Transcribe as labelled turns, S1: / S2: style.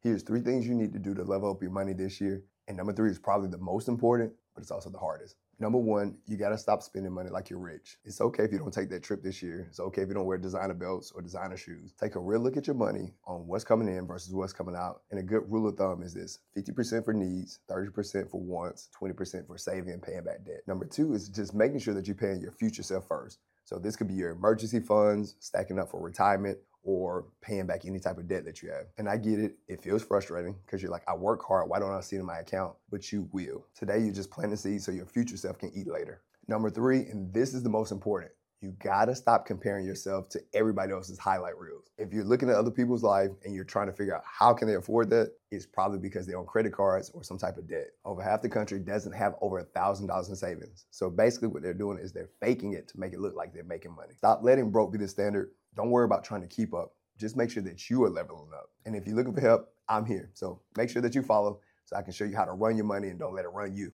S1: Here's 3 things you need to do to level up your money this year. And number 3 is probably the most important, but it's also the hardest. Number 1, you got to stop spending money like you're rich. It's okay if you don't take that trip this year. It's okay if you don't wear designer belts or designer shoes. Take a real look at your money on what's coming in versus what's coming out. And a good rule of thumb is this: 50% for needs, 30% for wants, 20% for saving and paying back debt. Number 2 is just making sure that you're paying your future self first. So this could be your emergency funds, stacking up for retirement, or paying back any type of debt that you have. And I get it. It feels frustrating because you're like, I work hard. Why don't I see it in my account? But you will. Today, you're just planting seeds so your future self can eat later. Number 3, and this is the most important, you gotta stop comparing yourself to everybody else's highlight reels. If you're looking at other people's life and you're trying to figure out how can they afford that, it's probably because they're on credit cards or some type of debt. Over half the country doesn't have over $1,000 in savings. So basically what they're doing is they're faking it to make it look like they're making money. Stop letting broke be the standard. Don't worry about trying to keep up. Just make sure that you are leveling up. And if you're looking for help, I'm here. So make sure that you follow so I can show you how to run your money and don't let it run you.